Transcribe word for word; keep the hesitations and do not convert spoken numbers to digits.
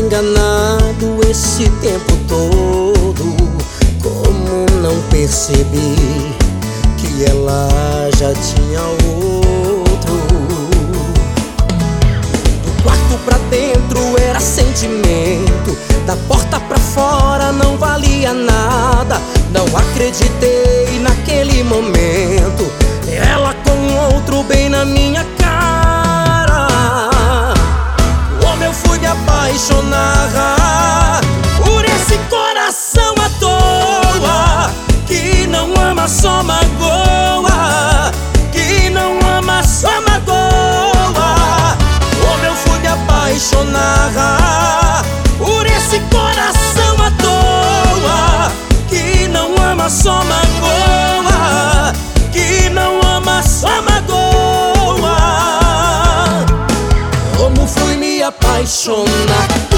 enganado esse tempo todo. Como não percebi que ela já tinha outro? Do quarto pra dentro era sentimento, da porta pra fora não valia nada. Não acreditei naquele momento, ela com outro bem na minha cara. Como eu fui me apaixonar por esse coração à toa, que não ama, só magoa, que não ama, só magoa. Como eu fui me apaixonar por esse coração à toa, que não ama, só magoa, que não ama, só magoa. Como fui me apaixonar